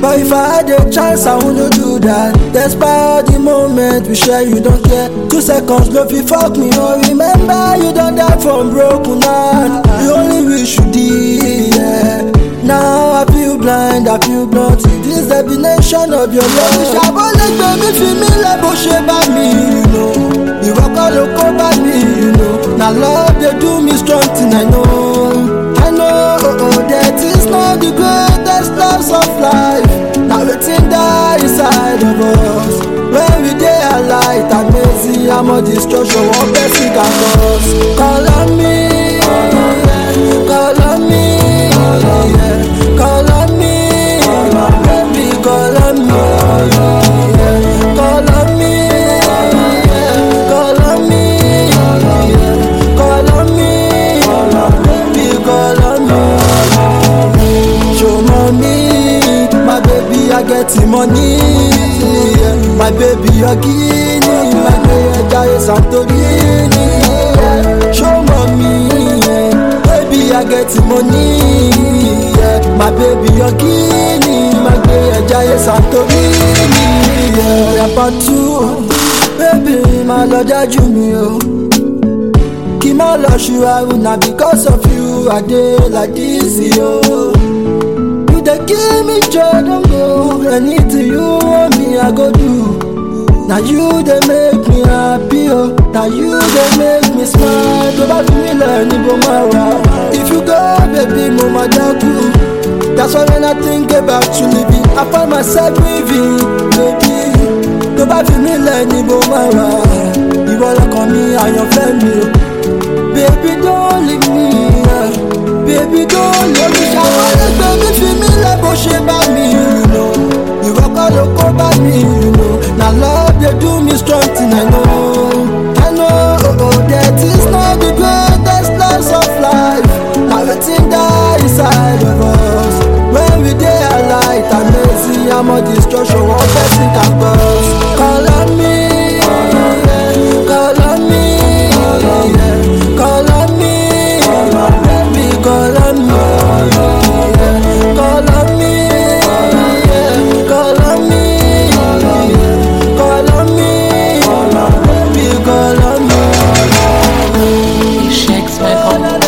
But if I had a chance, I wouldn't do that. Despite the moment we share, you don't care. 2 seconds, love you fuck me. Oh, remember you don't die from broken heart. You only wish you did, yeah. Now I feel blind, I feel blunt. This definition of your love. Ṣàbọ̀lẹ̀ gbé mi fi mí lẹ̀ bó ṣe bá mi, you know. Ìwọ kọ́ ló kó bá mi, you know. Na love dey do me strong thing, I know. I know, that is not the greatest loves of life. Now wetin die inside of us. When we dey alive, amazing how much destruction one person can cause. Call on me, call on me, call on me, baby, call on me, call on me, call on me, call on me, baby, call on me. Show money, my baby, I get the money. My baby, you're guinea, my baby, is Santorini. Show mommy, baby, I get the money. My baby, you're guinea, my baby, is Santorini. About two, baby, my lord, you. Keep my love, you are not because of you. I did like this, yo. They give me joy, don't go. Anything you want me, I go do. Now you they make me happy, oh. Now you they make me smile. Go back to me like Nibomara. If you go, baby, mama daku. That's why when I think about you, baby, I find myself living, baby. Go back to me like Nibomara. You wanna call me and your family, baby, don't leave me, baby, don't leave me. Ṣàbọ̀lẹ̀ gbé mi fi mí lẹ̀ bó ṣe bá mi, you know. Ìwọ kọ́ ló kó bá mi, you know. Na love dey do me strong thing, I know. I know, that is not the greatest loves of life. Na wetin die inside of us. When we dey alive, amazing how much destruction one person can cause. Call on me, call on me, call on me, baby, call on me. Call on me, call on me, call on me, baby, call on me. Shakes my phone.